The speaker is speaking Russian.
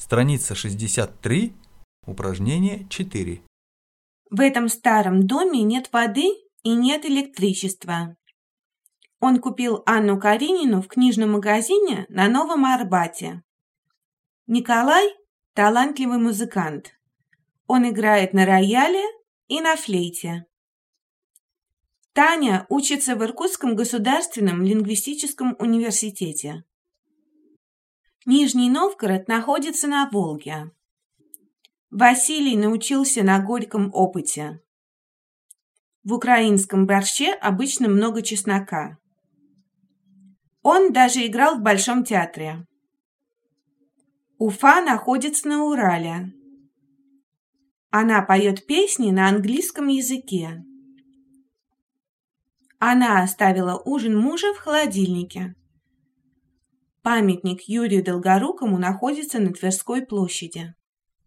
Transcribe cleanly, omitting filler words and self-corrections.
Страница 63, упражнение 4. В этом старом доме нет воды и нет электричества. Он купил Анну Каренину в книжном магазине на Новом Арбате. Николай – талантливый музыкант. Он играет на рояле и на флейте. Таня учится в Иркутском государственном лингвистическом университете. Нижний Новгород находится на Волге. Василий научился на горьком опыте. В украинском борще обычно много чеснока. Он даже играл в Большом театре. Уфа находится на Урале. Она поет песни на английском языке. Она оставила ужин мужа в холодильнике. Памятник Юрию Долгорукому находится на Тверской площади.